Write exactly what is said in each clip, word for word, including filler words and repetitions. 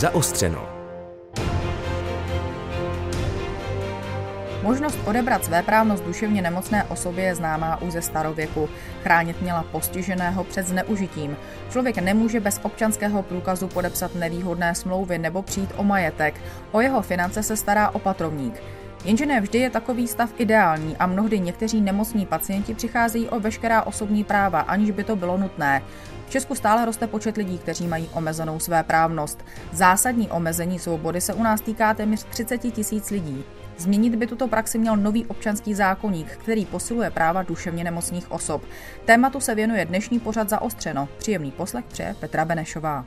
Zaostřeno. Možnost odebrat svéprávnost duševně nemocné osobě je známá už ze starověku. Chránit měla postiženého před zneužitím. Člověk nemůže bez občanského průkazu podepsat nevýhodné smlouvy nebo přijít o majetek. O jeho finance se stará opatrovník. Jenže ne vždy je takový stav ideální a mnohdy někteří nemocní pacienti přicházejí o veškerá osobní práva, aniž by to bylo nutné. V Česku stále roste počet lidí, kteří mají omezenou svéprávnost. Zásadní omezení svobody se u nás týká téměř třicet tisíc lidí. Změnit by tuto praxi měl nový občanský zákoník, který posiluje práva duševně nemocných osob. Tématu se věnuje dnešní pořad Zaostřeno. Příjemný poslech přeje Petra Benešová.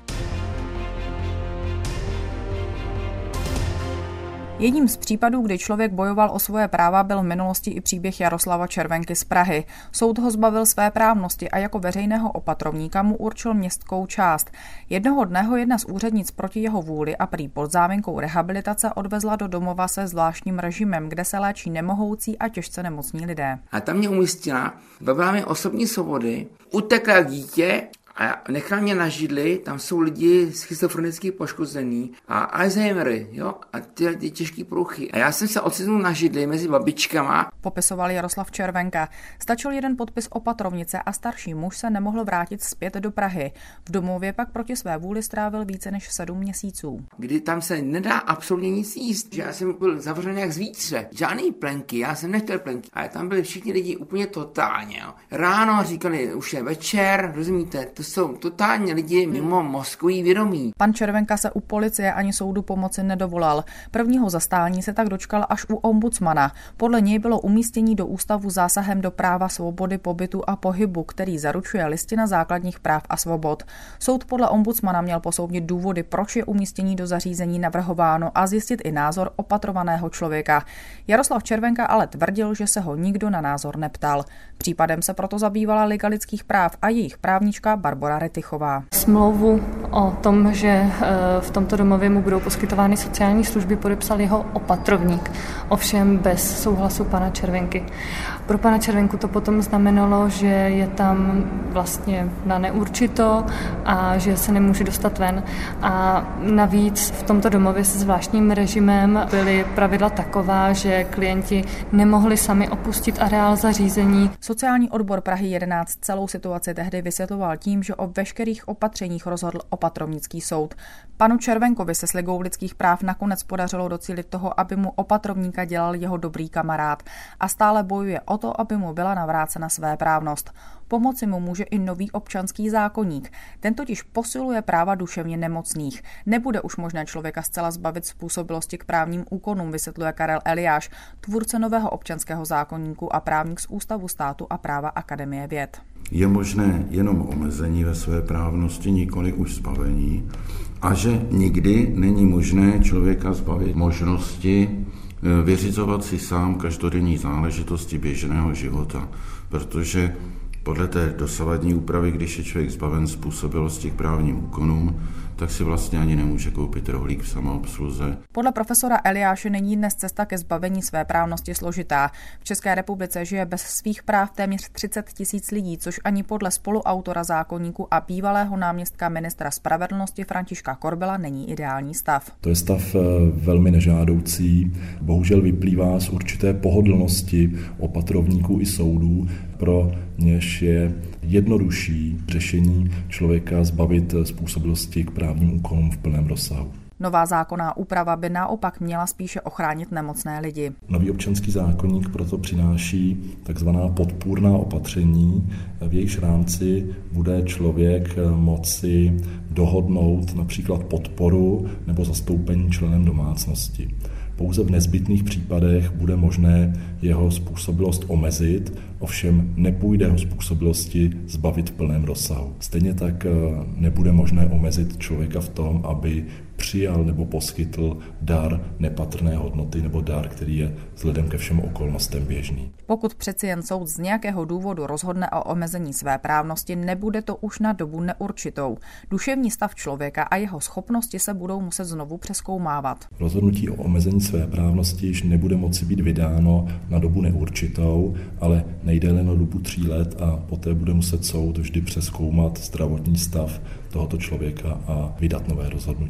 Jedním z případů, kdy člověk bojoval o svoje práva, byl v minulosti i příběh Jaroslava Červenky z Prahy. Soud ho zbavil svéprávnosti a jako veřejného opatrovníka mu určil městskou část. Jednoho dne ho jedna z úřednic proti jeho vůli a prý pod záminkou rehabilitace odvezla do domova se zvláštním režimem, kde se léčí nemohoucí a těžce nemocní lidé. A tam mě umístila, bavila mě osobní svobody, utekla dítě a nechala mě na židli, tam jsou lidi schizofrenicky poškozený a Alzheimery, jo, a ty, ty těžké průchy. A já jsem se ocitnul na židli mezi babičkama. Popisoval Jaroslav Červenka. Stačil jeden podpis opatrovnice a starší muž se nemohl vrátit zpět do Prahy. V domově pak proti své vůli strávil více než sedm měsíců. Kdy tam se nedá absolutně nic jíst, že já jsem byl zavřený jak zvíře. Žádný plenky, já jsem nechtěl plenky. Ale tam byli všichni lidi úplně totálně, jo. Ráno říkali, už je večer, rozumíte, to jsou totálně lidi mimo mozkový vědomí. Pan Červenka se u policie ani soudu pomoci nedovolal. Prvního zastání se tak dočkal až u ombudsmana. Podle něj bylo umístění do ústavu zásahem do práva svobody pobytu a pohybu, který zaručuje Listina základních práv a svobod. Soud podle ombudsmana měl posoudit důvody, proč je umístění do zařízení navrhováno a zjistit i názor opatrovaného člověka. Jaroslav Červenka ale tvrdil, že se ho nikdo na názor neptal. Případem se proto zabývala Liga lidských práv a jejich právnička Barbora Retichová. Smlouvu o tom, že v tomto domově mu budou poskytovány sociální služby, podepsal jeho opatrovník, ovšem bez souhlasu pana Červenky. Pro pana Červenku to potom znamenalo, že je tam vlastně na neurčito a že se nemůže dostat ven. A navíc v tomto domově se zvláštním režimem byly pravidla taková, že klienti nemohli sami opustit areál zařízení. Sociální odbor Prahy jedenáct celou situaci tehdy vysvětloval tím, že o veškerých opatřeních rozhodl opatrovnický soud. Panu Červenkovi se s Ligou lidských práv nakonec podařilo docílit toho, aby mu opatrovníka dělal jeho dobrý kamarád a stále bojuje o to, aby mu byla navrácena svéprávnost. Pomoci mu může i nový občanský zákoník. Ten totiž posiluje práva duševně nemocných. Nebude už možné člověka zcela zbavit způsobilosti k právním úkonům, vysvětluje Karel Eliáš, tvůrce nového občanského zákoníku a právník z Ústavu státu a práva Akademie věd. Je možné jenom omezení ve své právnosti, nikoli už zbavení, a že nikdy není možné člověka zbavit možnosti vyřizovat si sám každodenní záležitosti běžného života, protože podle té dosavadní úpravy, když je člověk zbaven způsobilosti k právním úkonům, tak si vlastně ani nemůže koupit rohlík v samoobsluze. Podle profesora Eliáše není dnes cesta ke zbavení svéprávnosti složitá. V České republice žije bez svých práv téměř třicet tisíc lidí, což ani podle spoluautora zákoníku a bývalého náměstka ministra spravedlnosti Františka Korbela není ideální stav. To je stav velmi nežádoucí, bohužel vyplývá z určité pohodlnosti opatrovníků i soudů, pro něž je jednodušší řešení člověka zbavit způsobilosti k právním úkonům v plném rozsahu. Nová zákonná úprava by naopak měla spíše ochránit nemocné lidi. Nový občanský zákoník proto přináší takzvaná podpůrná opatření, v jejichž rámci bude člověk moci dohodnout například podporu nebo zastoupení členem domácnosti. Pouze v nezbytných případech bude možné jeho způsobilost omezit, ovšem nepůjde ho způsobilosti zbavit v plném rozsahu. Stejně tak nebude možné omezit člověka v tom, aby přijal nebo poskytl dar nepatrné hodnoty nebo dar, který je vzhledem ke všem okolnostem běžný. Pokud přeci jen soud z nějakého důvodu rozhodne o omezení svéprávnosti, nebude to už na dobu neurčitou. Duševní stav člověka a jeho schopnosti se budou muset znovu přezkoumávat. Rozhodnutí o omezení svéprávnosti již nebude moci být vydáno na dobu neurčitou, ale nejdéle na dobu tří let a poté bude muset soud vždy přezkoumat zdravotní stav tohoto člověka a vydat nové rozhodnutí.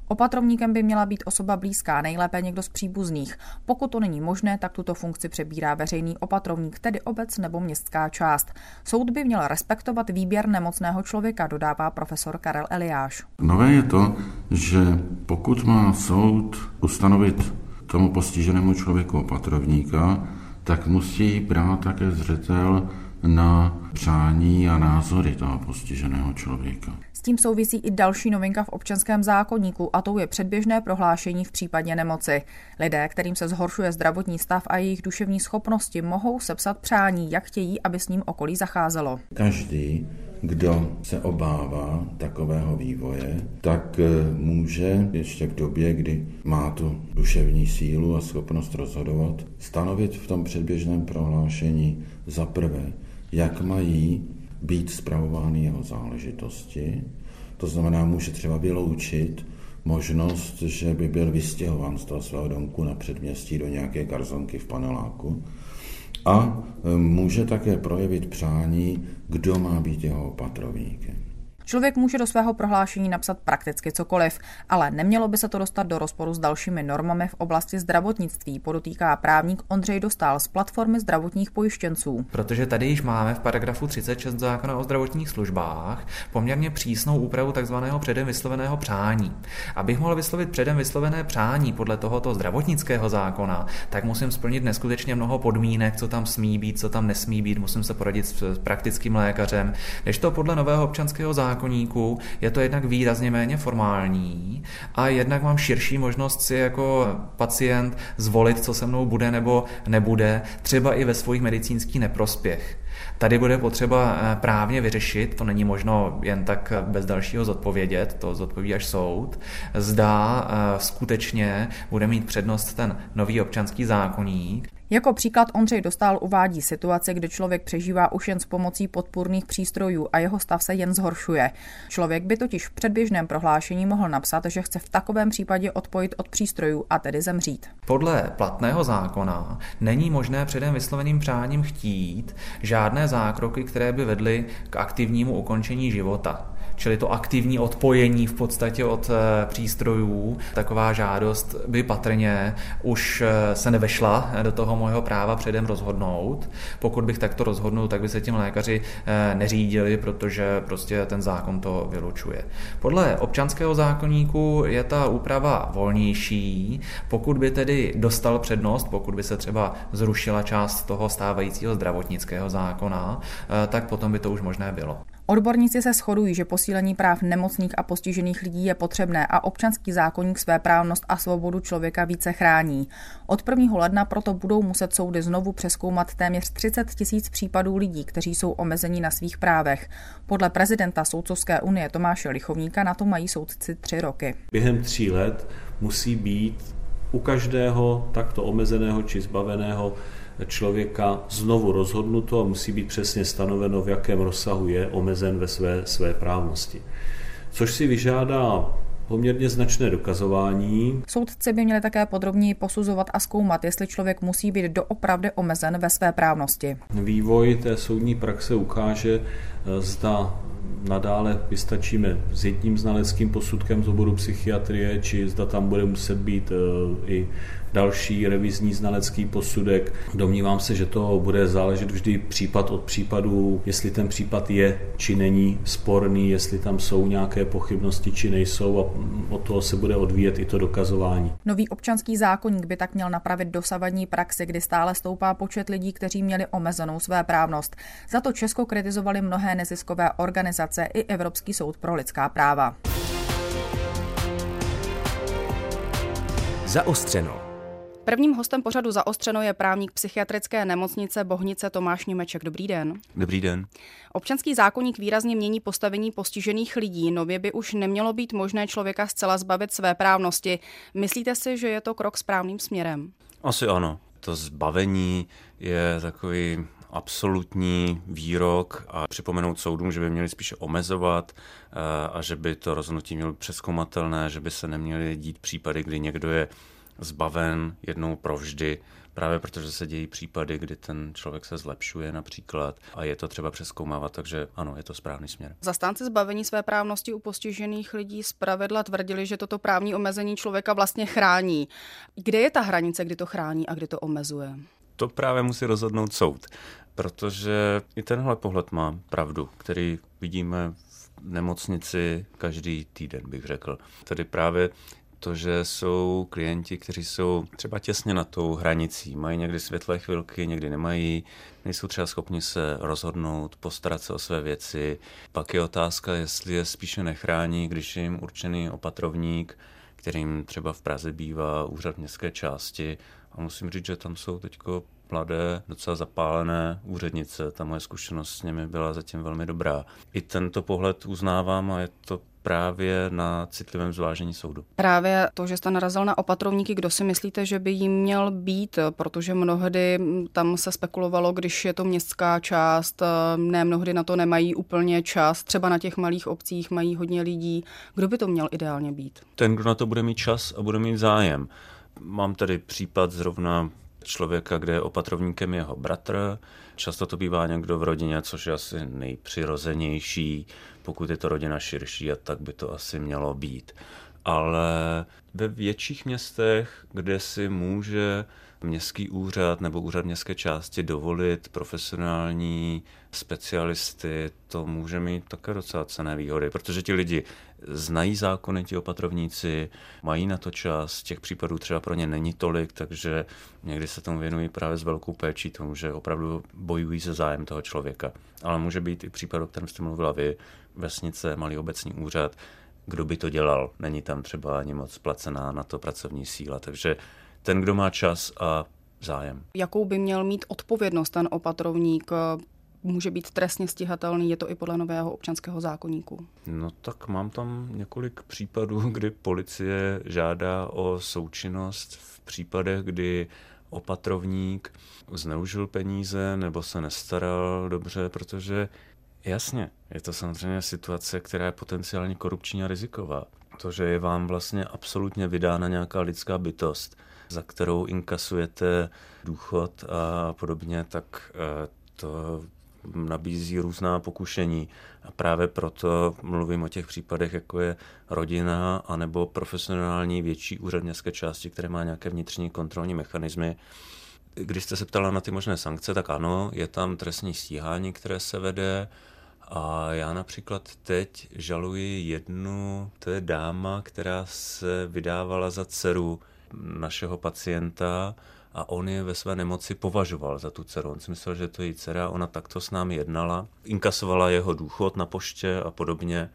Opatrovníkem by měla být osoba blízká, nejlépe někdo z příbuzných. Pokud to není možné, tak tuto funkci přebírá veřejný opatrovník, tedy obec nebo městská část. Soud by měl respektovat výběr nemocného člověka, dodává profesor Karel Eliáš. Nové je to, že pokud má soud ustanovit tomu postiženému člověku opatrovníka, tak musí brát také zřetel na přání a názory toho postiženého člověka. S tím souvisí i další novinka v občanském zákoníku, a tou je předběžné prohlášení v případě nemoci. Lidé, kterým se zhoršuje zdravotní stav a jejich duševní schopnosti, mohou sepsat přání, jak chtějí, aby s ním okolí zacházelo. Každý, kdo se obává takového vývoje, tak může ještě v době, kdy má tu duševní sílu a schopnost rozhodovat, stanovit v tom předběžném prohlášení za prvé, jak mají být spravovány jeho záležitosti. To znamená, může třeba vyloučit možnost, že by byl vystěhován z toho svého domku na předměstí do nějaké garzonky v paneláku. A může také projevit přání, kdo má být jeho opatrovníkem. Člověk může do svého prohlášení napsat prakticky cokoliv, ale nemělo by se to dostat do rozporu s dalšími normami v oblasti zdravotnictví, podotýká právník Ondřej Dostál z platformy zdravotních pojištěnců. Protože tady již máme v paragrafu třicet šest zákona o zdravotních službách poměrně přísnou úpravu takzvaného předem vysloveného přání. Abych mohl vyslovit předem vyslovené přání podle tohoto zdravotnického zákona, tak musím splnit neskutečně mnoho podmínek, co tam smí být, co tam nesmí být, musím se poradit s praktickým lékařem, než to podle nového občanského zákona je to jednak výrazně méně formální a jednak mám širší možnost si jako pacient zvolit, co se mnou bude nebo nebude, třeba i ve svůj medicínský neprospěch. Tady bude potřeba právně vyřešit, to není možno jen tak bez dalšího zodpovědět, to zodpoví až soud, zda skutečně bude mít přednost ten nový občanský zákoník. Jako příklad Ondřej Dostál uvádí situaci, kdy člověk přežívá už jen s pomocí podpůrných přístrojů a jeho stav se jen zhoršuje. Člověk by totiž v předběžném prohlášení mohl napsat, že chce v takovém případě odpojit od přístrojů a tedy zemřít. Podle platného zákona není možné předem vysloveným přáním chtít žádné zákroky, které by vedly k aktivnímu ukončení života. Čili to aktivní odpojení v podstatě od přístrojů. Taková žádost by patrně už se nevešla do toho mého práva předem rozhodnout. Pokud bych takto rozhodnul, tak by se tím lékaři neřídili, protože prostě ten zákon to vylučuje. Podle občanského zákoníku je ta úprava volnější. Pokud by tedy dostal přednost, pokud by se třeba zrušila část toho stávajícího zdravotnického zákona, tak potom by to už možné bylo. Odborníci se shodují, že posílení práv nemocných a postižených lidí je potřebné a občanský zákoník svéprávnost a svobodu člověka více chrání. Od prvního ledna proto budou muset soudy znovu přezkoumat téměř třicet tisíc případů lidí, kteří jsou omezeni na svých právech. Podle prezidenta Soudcovské unie Tomáše Lichovníka na to mají soudci tři roky. Během tří let musí být u každého takto omezeného či zbaveného člověka znovu rozhodnuto a musí být přesně stanoveno, v jakém rozsahu je omezen ve své, své právnosti. Což si vyžádá poměrně značné dokazování. Soudci by měli také podrobněji posuzovat a zkoumat, jestli člověk musí být doopravdy omezen ve své právnosti. Vývoj té soudní praxe ukáže, zda nadále vystačíme s jedním znaleckým posudkem z oboru psychiatrie, či zda tam bude muset být i další revizní znalecký posudek. Domnívám se, že to bude záležet vždy případ od případu, jestli ten případ je či není sporný, jestli tam jsou nějaké pochybnosti či nejsou, a od toho se bude odvíjet i to dokazování. Nový občanský zákoník by tak měl napravit dosavadní praxi, kdy stále stoupá počet lidí, kteří měli omezenou svéprávnost. Za to Česko kritizovali mnohé neziskové organizace i Evropský soud pro lidská práva. Zaostřeno. Prvním hostem pořadu Zaostřeno je právník psychiatrické nemocnice Bohnice Tomáš Němeček. Dobrý den. Dobrý den. Občanský zákoník výrazně mění postavení postižených lidí. Nově by už nemělo být možné člověka zcela zbavit svéprávnosti. Myslíte si, že je to krok správným směrem? Asi ano. To zbavení je takový absolutní výrok a připomenout soudům, že by měli spíše omezovat a že by to rozhodnutí mělo být přezkoumatelné, že by se neměly dít případy, kdy někdo je zbaven jednou provždy právě protože se dějí případy, kdy ten člověk se zlepšuje například a je to třeba přezkoumávat, takže ano, je to správný směr. Zastánci zbavení svéprávnosti u postižených lidí zpravidla tvrdili, že toto právní omezení člověka vlastně chrání. Kde je ta hranice, kdy to chrání a kdy to omezuje? To právě musí rozhodnout soud, protože i tenhle pohled má pravdu, který vidíme v nemocnici každý týden, bych řekl. Tedy právě to, že jsou klienti, kteří jsou třeba těsně nad tou hranicí, mají někdy světlé chvilky, někdy nemají, nejsou třeba schopni se rozhodnout, postarat se o své věci. Pak je otázka, jestli je spíše nechrání, když je jim určený opatrovník, kterým třeba v Praze bývá úřad městské části. A musím říct, že tam jsou teďko mladé, docela zapálené úřednice. Ta moje zkušenost s nimi byla zatím velmi dobrá. I tento pohled uznávám a je to právě na citlivém zvážení soudu. Právě to, že jste narazil na opatrovníky, kdo si myslíte, že by jim měl být, protože mnohdy tam se spekulovalo, když je to městská část, ne mnohdy na to nemají úplně čas, třeba na těch malých obcích mají hodně lidí. Kdo by to měl ideálně být? Ten, kdo na to bude mít čas a bude mít zájem. Mám tady případ zrovna člověka, kde je opatrovníkem jeho bratr. Často to bývá někdo v rodině, což je asi nejpřirozenější. Pokud je to rodina širší, a tak by to asi mělo být. Ale ve větších městech, kde si může městský úřad nebo úřad městské části dovolit profesionální specialisty, to může mít také docela cenné výhody, protože ti lidi znají zákony, ti opatrovníci, mají na to čas, těch případů třeba pro ně není tolik, takže někdy se tomu věnují právě s velkou péčí, tomu, že opravdu bojují se zájem toho člověka. Ale může být i případ, o kterém jste mluvila vy, vesnice, malý obecní úřad, kdo by to dělal, není tam třeba ani moc placená na to pracovní síla, takže ten, kdo má čas a zájem. Jakou by měl mít odpovědnost ten opatrovník? Může být trestně stíhatelný, je to i podle nového občanského zákoníku? No tak mám tam několik případů, kdy policie žádá o součinnost v případech, kdy opatrovník zneužil peníze nebo se nestaral dobře, protože jasně, je to samozřejmě situace, která je potenciálně korupční a riziková. To, že je vám vlastně absolutně vydána nějaká lidská bytost, za kterou inkasujete důchod a podobně, tak to nabízí různá pokušení. A právě proto mluvím o těch případech, jako je rodina anebo profesionální větší úřad městské části, které má nějaké vnitřní kontrolní mechanismy. Když jste se ptala na ty možné sankce, tak ano, je tam trestní stíhání, které se vede. A já například teď žaluji jednu, to je dáma, která se vydávala za dceru našeho pacienta a on je ve své nemoci považoval za tu dceru. On si myslel, že to je její dcera, ona takto s námi jednala, inkasovala jeho důchod na poště a podobně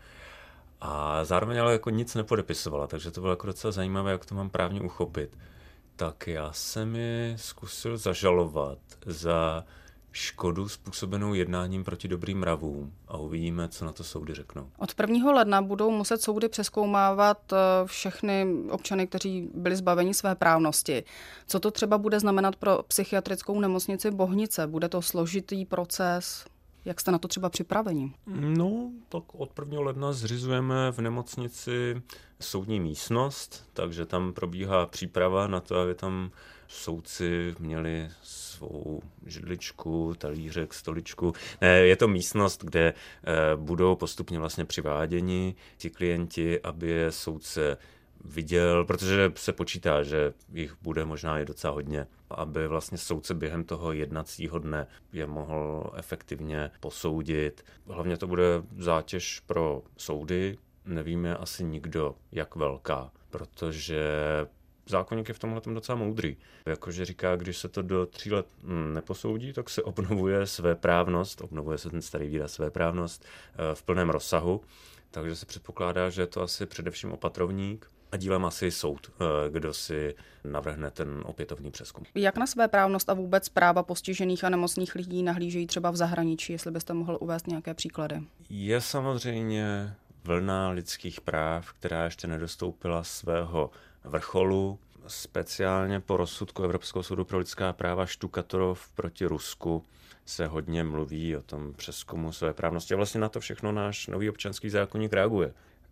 a zároveň ale jako nic nepodepisovala, takže to bylo jako docela zajímavé, jak to mám právně uchopit. Tak já jsem ji zkusil zažalovat za škodu způsobenou jednáním proti dobrým mravům a uvidíme, co na to soudy řeknou. Od prvního ledna budou muset soudy přezkoumávat všechny občany, kteří byli zbaveni své právnosti. Co to třeba bude znamenat pro psychiatrickou nemocnici Bohnice? Bude to složitý proces? Jak jste na to třeba připraveni? No, tak od prvního ledna zřizujeme v nemocnici soudní místnost, takže tam probíhá příprava na to, aby tam soudci měli svou židličku, talířek, stoličku. Ne, je to místnost, kde e, budou postupně vlastně přiváděni ti klienti, aby je soudce viděl, protože se počítá, že jich bude možná i docela hodně, aby vlastně soudce během toho jednacího dne je mohl efektivně posoudit. Hlavně to bude zátěž pro soudy, nevíme asi nikdo, jak velká, protože zákoník je v tomhle docela moudrý. Jakože říká, když se to do tří let neposoudí, tak se obnovuje svéprávnost, obnovuje se ten starý výraz svéprávnost v plném rozsahu, takže se předpokládá, že je to asi především opatrovník a dílem asi soud, kdo si navrhne ten opětovný přezkum. Jak na svéprávnost a vůbec práva postižených a nemocných lidí nahlížejí třeba v zahraničí, jestli byste mohl uvést nějaké příklady? Je samozřejmě vlna lidských práv, která ještě nedostoupila svého vrcholu. Speciálně po rozsudku Evropského soudu pro lidská práva Štukatorov proti Rusku se hodně mluví o tom přezkumu svéprávnosti. A vlastně na to všechno náš nový občanský zákoník reaguje.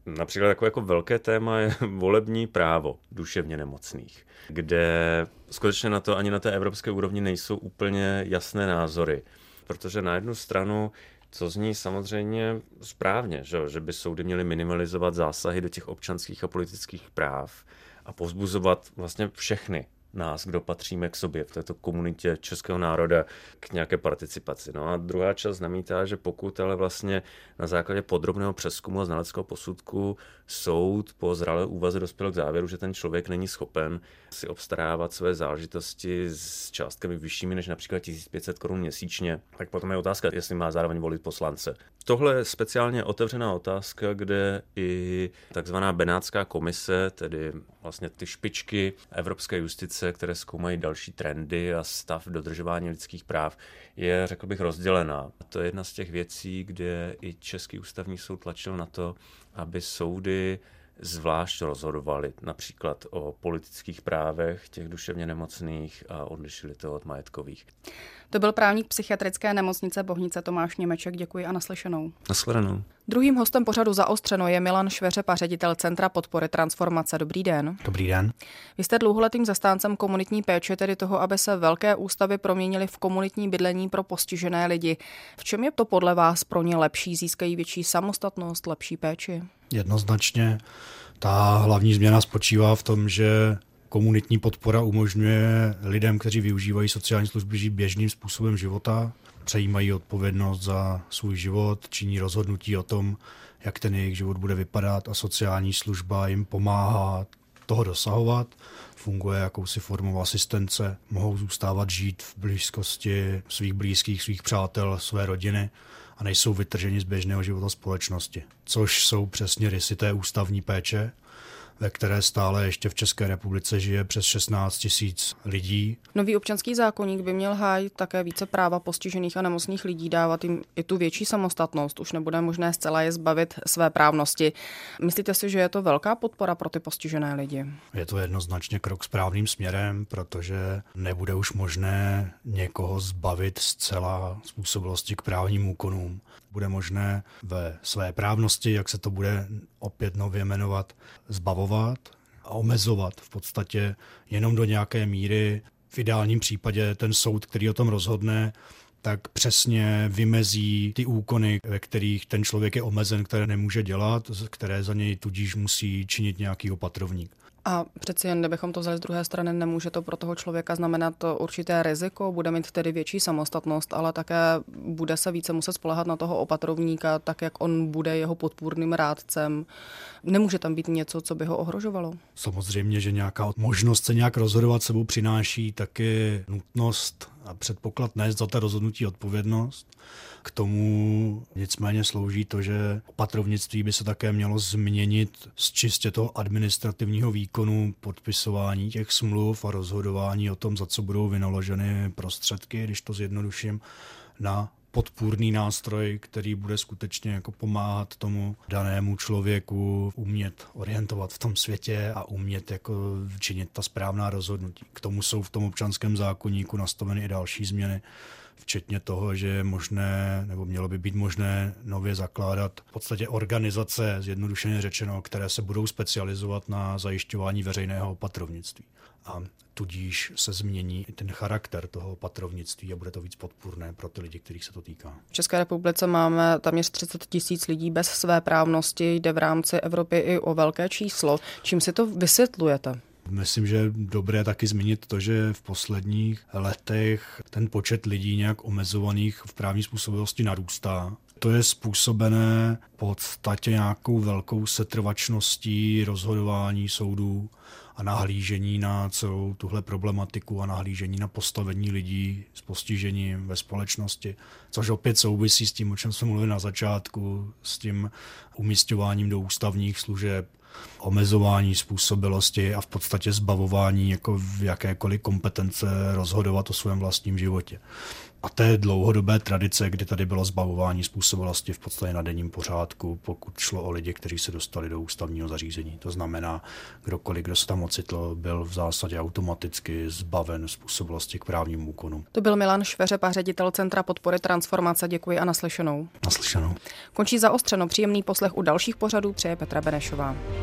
Například jako, jako velké téma je volební právo duševně nemocných, kde skutečně na to ani na té evropské úrovni nejsou úplně jasné názory. Protože na jednu stranu co zní samozřejmě správně, že, že by soudy měly minimalizovat zásahy do těch občanských a politických práv a povzbuzovat vlastně všechny nás, kdo patříme k sobě v této komunitě českého národa k nějaké participaci. No a druhá část namítá, že pokud ale vlastně na základě podrobného přezkumu a znaleckého posudku soud po zralé úvaze dospěl k závěru, že ten člověk není schopen si obstarávat své záležitosti s částkami vyššími než například tisíc pět set korun měsíčně, tak potom je otázka, jestli má zároveň volit poslance. Tohle je speciálně otevřená otázka, kde i takzvaná Benátská komise, tedy vlastně ty špičky evropské justice, které zkoumají další trendy a stav dodržování lidských práv, je, řekl bych, rozdělená. To je jedna z těch věcí, kde i Český ústavní soud tlačil na to, aby soudy zvlášť rozhodovali například o politických právech těch duševně nemocných a odlišili to od majetkových. To byl právník psychiatrické nemocnice Bohnice Tomáš Němeček. Děkuji a naslyšenou. Nashledanou. Druhým hostem pořadu Zaostřeno je Milan Šveřepa, ředitel Centra podpory transformace. Dobrý den. Dobrý den. Vy jste dlouholetým zastáncem komunitní péče, tedy toho, aby se velké ústavy proměnily v komunitní bydlení pro postižené lidi. V čem je to podle vás pro ně lepší? Získají větší samostatnost, lepší péči? Jednoznačně. Ta hlavní změna spočívá v tom, že komunitní podpora umožňuje lidem, kteří využívají sociální služby, žít běžným způsobem života, přejímají odpovědnost za svůj život, činí rozhodnutí o tom, jak ten jejich život bude vypadat a sociální služba jim pomáhá toho dosahovat. Funguje jakousi formou asistence, mohou zůstávat žít v blízkosti svých blízkých, svých přátel, své rodiny a nejsou vytrženi z běžného života společnosti, což jsou přesně rysy té ústavní péče, ve které stále ještě v České republice žije přes šestnáct tisíc lidí. Nový občanský zákoník by měl hájit také více práva postižených a nemocných lidí, dávat jim i tu větší samostatnost. Už nebude možné zcela je zbavit své právnosti. Myslíte si, že je to velká podpora pro ty postižené lidi? Je to jednoznačně krok správným směrem, protože nebude už možné někoho zbavit zcela způsobilosti k právním úkonům. Bude možné ve své právnosti, jak se to bude opět nově jmenovat, zbavovat a omezovat v podstatě jenom do nějaké míry. V ideálním případě ten soud, který o tom rozhodne, tak přesně vymezí ty úkony, ve kterých ten člověk je omezen, které nemůže dělat, které za něj tudíž musí činit nějaký opatrovník. A přeci jen, kdybychom to vzali z druhé strany, nemůže to pro toho člověka znamenat určité riziko, bude mít tedy větší samostatnost, ale také bude se více muset spoléhat na toho opatrovníka, tak jak on bude jeho podpůrným rádcem. Nemůže tam být něco, co by ho ohrožovalo? Samozřejmě, že nějaká možnost se nějak rozhodovat sebou přináší taky nutnost a předpoklad nést za to rozhodnutí odpovědnost. K tomu nicméně slouží to, že opatrovnictví by se také mělo změnit z čistě toho administrativního výkonu podpisování těch smluv a rozhodování o tom, za co budou vynaloženy prostředky, když to zjednoduším, na podpůrný nástroj, který bude skutečně jako pomáhat tomu danému člověku umět orientovat v tom světě a umět jako činit ta správná rozhodnutí. K tomu jsou v tom občanském zákoníku nastaveny i další změny, včetně toho, že je možné, nebo mělo by být možné nově zakládat v podstatě organizace, zjednodušeně řečeno, které se budou specializovat na zajišťování veřejného opatrovnictví. A tudíž se změní i ten charakter toho opatrovnictví a bude to víc podpůrné pro ty lidi, kterých se to týká. V České republice máme téměř třicet tisíc lidí bez své právnosti, jde v rámci Evropy i o velké číslo. Čím si to vysvětlujete? Myslím, že je dobré taky zmínit to, že v posledních letech ten počet lidí nějak omezovaných v právní způsobilosti narůstá. To je způsobené v podstatě nějakou velkou setrvačností rozhodování soudů a nahlížení na celou tuhle problematiku a nahlížení na postavení lidí s postižením ve společnosti, což opět souvisí s tím, o čem jsme mluvili na začátku, s tím umísťováním do ústavních služeb, omezování způsobilosti a v podstatě zbavování jako v jakékoliv kompetence rozhodovat o svém vlastním životě. A té dlouhodobé tradice, kdy tady bylo zbavování způsobilosti v podstatě na denním pořádku, pokud šlo o lidi, kteří se dostali do ústavního zařízení. To znamená, kdokoliv, kdo se tam ocitl, byl v zásadě automaticky zbaven způsobilosti k právním úkonům. To byl Milan Šveřepa, ředitel Centra podpory transformace. Děkuji a naslyšenou. Naslyšenou. Končí Zaostřeno. Příjemný poslech u dalších pořadů přeje Petra Benešová.